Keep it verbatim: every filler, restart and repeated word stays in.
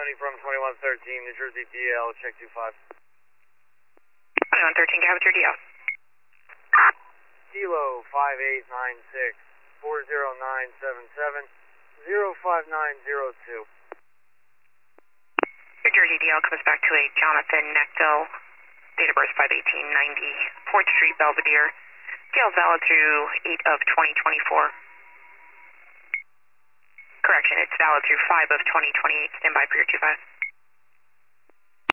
County from twenty-one thirteen, New Jersey D L, check two five. twenty-one thirteen, can I have your D L? Kilo five eight nine six, four zero nine seven seven, zero five nine zero two. New Jersey D L comes back to a Jonathan Nectel, date of birth five eighteen ninety, fourth Street, Belvedere. D L valid through eight of twenty twenty-four. Correction, it's valid through five of twenty twenty-eight. Stand by for your two five.